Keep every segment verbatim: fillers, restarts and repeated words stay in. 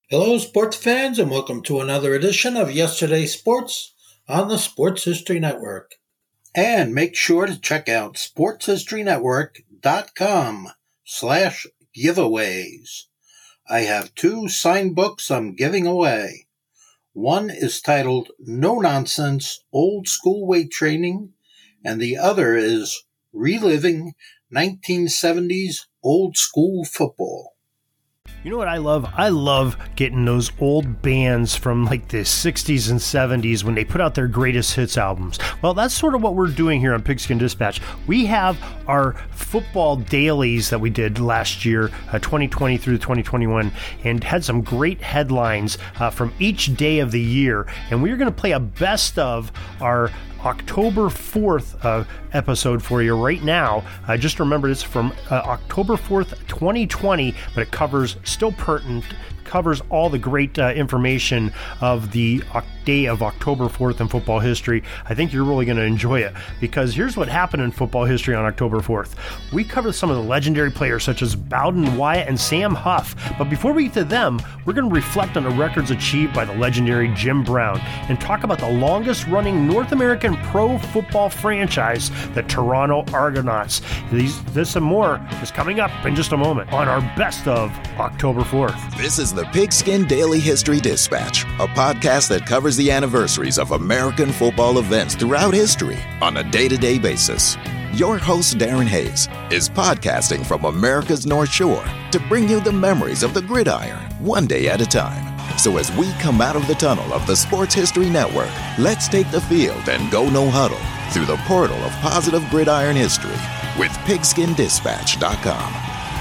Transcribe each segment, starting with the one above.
Hello, sports fans, and welcome to another edition of Yesterday's Sports on the Sports History Network. And make sure to check out sportshistorynetwork.com slash giveaways. I have two signed books I'm giving away. One is titled No Nonsense Old School Weight Training, and the other is Reliving nineteen seventies Old School Football. You know what I love? I love getting those old bands from like the sixties and seventies when they put out their greatest hits albums. Well, that's sort of what we're doing here on Pigskin Dispatch. We have our football dailies that we did last year, uh, twenty twenty through twenty twenty-one, and had some great headlines uh, from each day of the year. And we're going to play a best of our October fourth uh, episode for you right now. Uh, just remember, it's from uh, October fourth, twenty twenty, but it covers, still pertinent, covers all the great uh, information of the uh, day of October fourth in football history. I think you're really going to enjoy it, because here's what happened in football history on October fourth. We covered some of the legendary players such as Bowden Wyatt and Sam Huff, but before we get to them, we're going to reflect on the records achieved by the legendary Jim Brown and talk about the longest running North American pro football franchise, the Toronto Argonauts. These, this and more is coming up in just a moment on our best of October fourth. This is the Pigskin Daily History Dispatch, a podcast that covers the anniversaries of American football events throughout history on a day-to-day basis. Your host, Darren Hayes, is podcasting from America's North Shore to bring you the memories of the gridiron, one day at a time. So as we come out of the tunnel of the Sports History Network, let's take the field and go no huddle through the portal of positive gridiron history with pigskin dispatch dot com.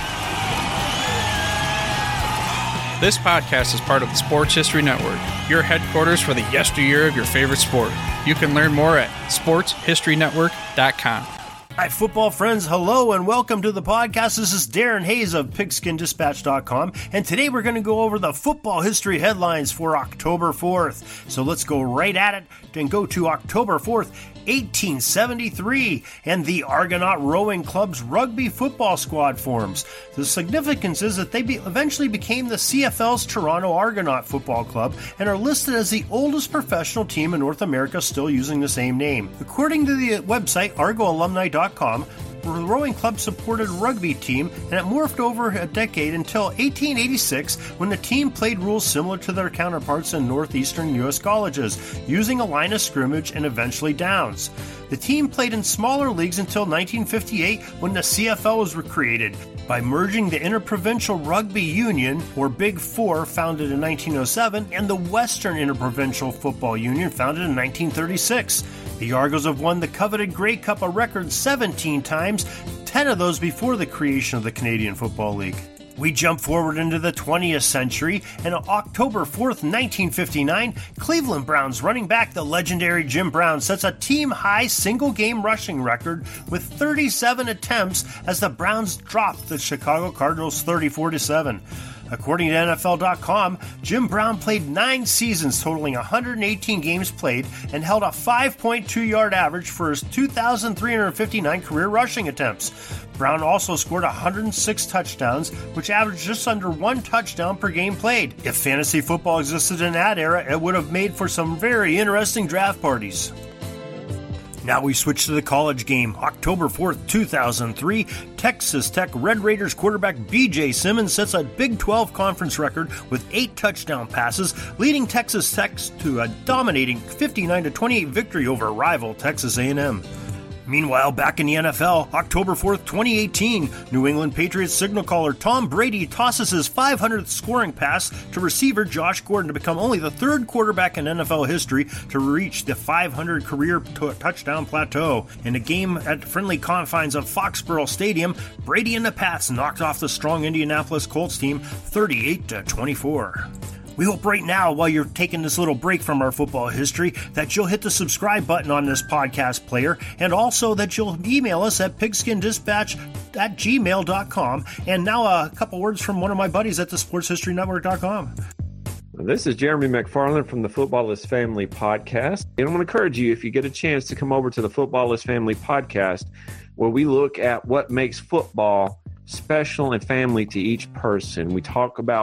This podcast is part of the Sports History Network, your headquarters for the yesteryear of your favorite sport. You can learn more at sports history network dot com. Hi, football friends. Hello, and welcome to the podcast. This is Darren Hayes of pigskin dispatch dot com, and today we're going to go over the football history headlines for October fourth. So let's go right at it and go to October fourth, eighteen seventy-three, and the Argonaut Rowing Club's rugby football squad forms. The significance is that they be eventually became the C F L's Toronto Argonaut Football Club and are listed as the oldest professional team in North America still using the same name. According to the website argo alumni dot com, the rowing club supported a rugby team, and it morphed over a decade until eighteen eighty-six, when the team played rules similar to their counterparts in northeastern U S colleges, using a line of scrimmage and eventually downs. The team played in smaller leagues until nineteen fifty-eight, when the C F L was created by merging the Interprovincial Rugby Union, or Big Four, founded in nineteen oh seven, and the Western Interprovincial Football Union, founded in nineteen thirty-six. The Argos have won the coveted Grey Cup a record seventeen times, ten of those before the creation of the Canadian Football League. We jump forward into the twentieth century, and on October fourth, nineteen fifty-nine, Cleveland Browns running back the legendary Jim Brown sets a team-high single-game rushing record with thirty-seven attempts as the Browns dropped the Chicago Cardinals thirty-four to seven. According to N F L dot com, Jim Brown played nine seasons totaling one hundred eighteen games played and held a five point two yard average for his two thousand three hundred fifty-nine career rushing attempts. Brown also scored one hundred six touchdowns, which averaged just under one touchdown per game played. If fantasy football existed in that era, it would have made for some very interesting draft parties. Now we switch to the college game. October fourth, two thousand three, Texas Tech Red Raiders quarterback B J Simmons sets a Big twelve conference record with eight touchdown passes, leading Texas Tech to a dominating fifty-nine to twenty-eight victory over rival Texas A and M. Meanwhile, back in the N F L, October fourth, twenty eighteen, New England Patriots signal caller Tom Brady tosses his five hundredth scoring pass to receiver Josh Gordon to become only the third quarterback in N F L history to reach the five hundred career t- touchdown plateau. In a game at friendly confines of Foxborough Stadium, Brady and the Pats knocked off the strong Indianapolis Colts team thirty-eight to twenty-four. We hope right now, while you're taking this little break from our football history, that you'll hit the subscribe button on this podcast player, and also that you'll email us at pigskin dispatch at gmail dot com. And now a couple words from one of my buddies at the sports history network dot com. This is Jeremy McFarland from the Footballist Family Podcast. And I want to encourage you, if you get a chance, to come over to the Footballist Family Podcast, where we look at what makes football special and family to each person. We talk about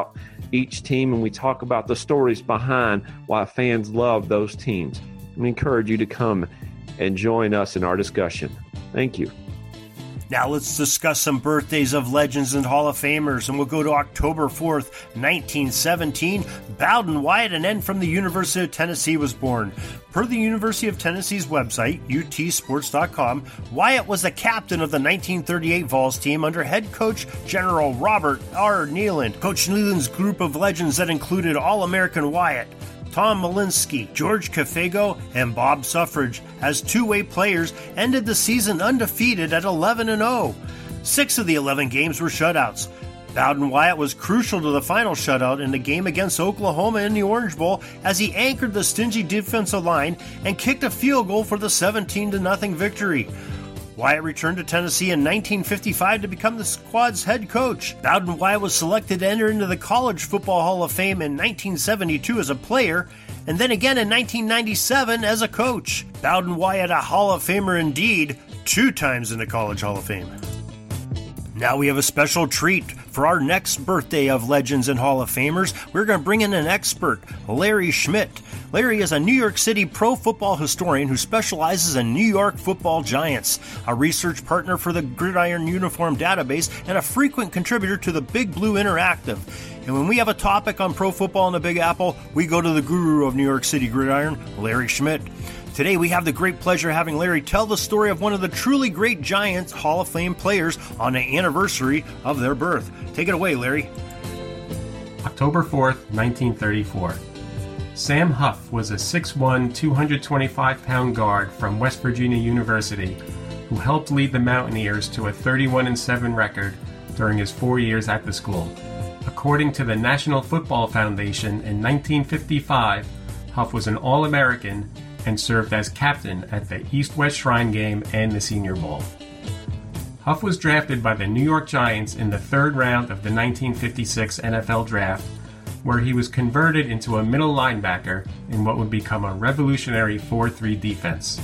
each team, and we talk about the stories behind why fans love those teams. We encourage you to come and join us in our discussion. Thank you. Now let's discuss some birthdays of legends and Hall of Famers, and we'll go to October fourth, nineteen seventeen. Bowden Wyatt, an end from the University of Tennessee, was born. Per the University of Tennessee's website, U T sports dot com, Wyatt was the captain of the nineteen thirty-eight Vols team under head coach General Robert R. Neyland. Coach Neyland's group of legends that included All-American Wyatt, Tom Malinsky, George Cafego, and Bob Suffrage, as two-way players, ended the season undefeated at eleven and oh. Six of the eleven games were shutouts. Bowden Wyatt was crucial to the final shutout in the game against Oklahoma in the Orange Bowl as he anchored the stingy defensive line and kicked a field goal for the seventeen to nothing victory. Wyatt returned to Tennessee in nineteen fifty-five to become the squad's head coach. Bowden Wyatt was selected to enter into the College Football Hall of Fame in nineteen seventy-two as a player, and then again in nineteen ninety-seven as a coach. Bowden Wyatt, a Hall of Famer indeed, two times in the College Hall of Fame. Now we have a special treat. For our next birthday of legends and Hall of Famers, we're going to bring in an expert, Larry Schmidt. Larry is a New York City pro football historian who specializes in New York football giants, a research partner for the Gridiron Uniform Database, and a frequent contributor to the Big Blue Interactive. And when we have a topic on pro football in the Big Apple, we go to the guru of New York City Gridiron, Larry Schmidt. Today we have the great pleasure of having Larry tell the story of one of the truly great Giants Hall of Fame players on the anniversary of their birth. Take it away, Larry. October fourth, nineteen thirty-four. Sam Huff was a six foot one, two hundred twenty-five pound guard from West Virginia University who helped lead the Mountaineers to a thirty-one and seven record during his four years at the school. According to the National Football Foundation, in nineteen fifty-five, Huff was an All-American and served as captain at the East-West Shrine Game and the Senior Bowl. Huff was drafted by the New York Giants in the third round of the nineteen fifty-six N F L Draft, where he was converted into a middle linebacker in what would become a revolutionary four three defense.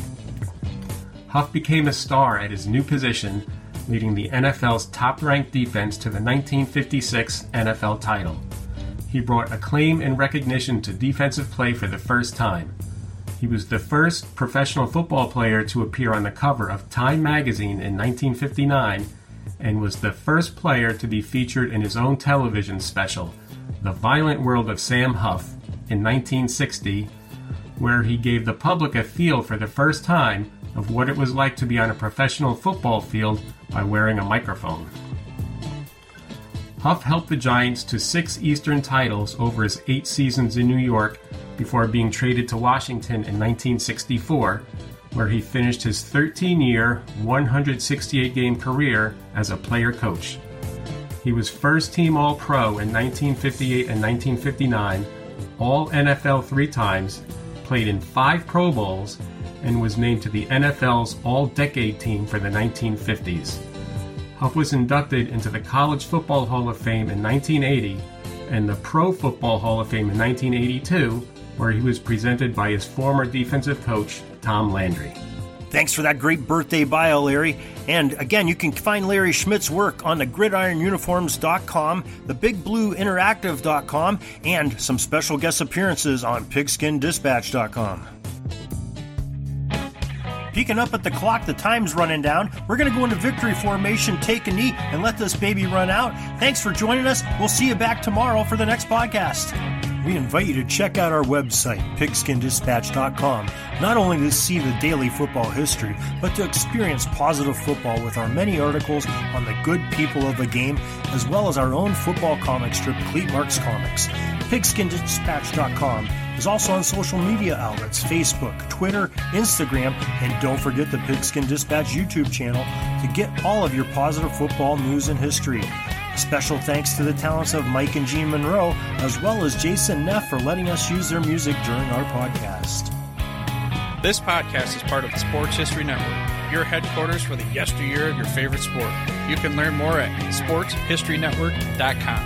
Huff became a star at his new position, leading the N F L's top-ranked defense to the nineteen fifty-six N F L title. He brought acclaim and recognition to defensive play for the first time. He was the first professional football player to appear on the cover of Time magazine in nineteen fifty-nine and was the first player to be featured in his own television special, The Violent World of Sam Huff, in nineteen sixty, where he gave the public a feel for the first time of what it was like to be on a professional football field by wearing a microphone. Huff helped the Giants to six Eastern titles over his eight seasons in New York before being traded to Washington in nineteen sixty-four, where he finished his thirteen-year, one hundred sixty-eight game career as a player-coach. He was first-team All-Pro in nineteen fifty-eight and nineteen fifty-nine, All-N F L three times, played in five Pro Bowls, and was named to the N F L's All-Decade team for the nineteen fifties. Huff was inducted into the College Football Hall of Fame in nineteen eighty and the Pro Football Hall of Fame in nineteen eighty-two, where he was presented by his former defensive coach, Tom Landry. Thanks for that great birthday bio, Larry. And again, you can find Larry Schmidt's work on the gridiron uniforms dot com, the big blue interactive dot com, and some special guest appearances on pigskin dispatch dot com. Peeking up at the clock, the time's running down. We're going to go into victory formation, take a knee, and let this baby run out. Thanks for joining us. We'll see you back tomorrow for the next podcast. We invite you to check out our website, pigskin dispatch dot com, not only to see the daily football history, but to experience positive football with our many articles on the good people of the game, as well as our own football comic strip, Cleat Marks Comics. pigskin dispatch dot com is also on social media outlets, Facebook, Twitter, Instagram, and don't forget the Pigskin Dispatch YouTube channel to get all of your positive football news and history. Special thanks to the talents of Mike and Jean Monroe, as well as Jason Neff for letting us use their music during our podcast. This podcast is part of the Sports History Network, your headquarters for the yesteryear of your favorite sport. You can learn more at sports history network dot com.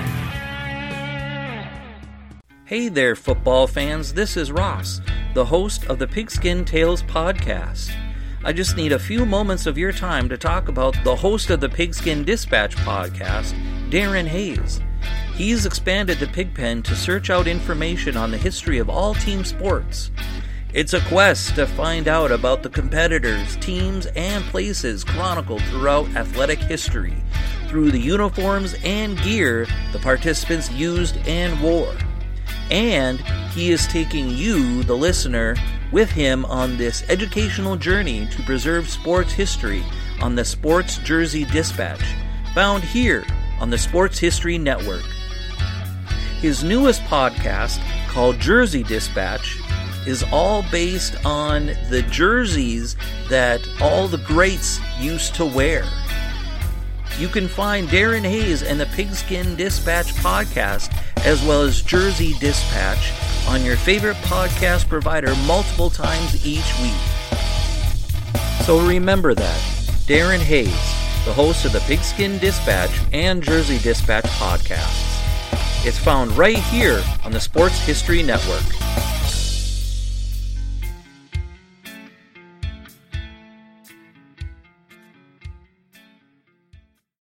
Hey there, football fans. This is Ross, the host of the Pigskin Tales podcast. I just need a few moments of your time to talk about the host of the Pigskin Dispatch podcast, Darren Hayes. He's expanded the Pigpen to search out information on the history of all team sports. It's a quest to find out about the competitors, teams, and places chronicled throughout athletic history through the uniforms and gear the participants used and wore. And he is taking you, the listener, with him on this educational journey to preserve sports history on the Sports Jersey Dispatch, found here on the Sports History Network. His newest podcast, called Jersey Dispatch, is all based on the jerseys that all the greats used to wear. You can find Darren Hayes and the Pigskin Dispatch podcast, as well as Jersey Dispatch, on your favorite podcast provider multiple times each week. So remember that, Darren Hayes, the host of the Pigskin Dispatch and Jersey Dispatch podcasts. It's found right here on the Sports History Network.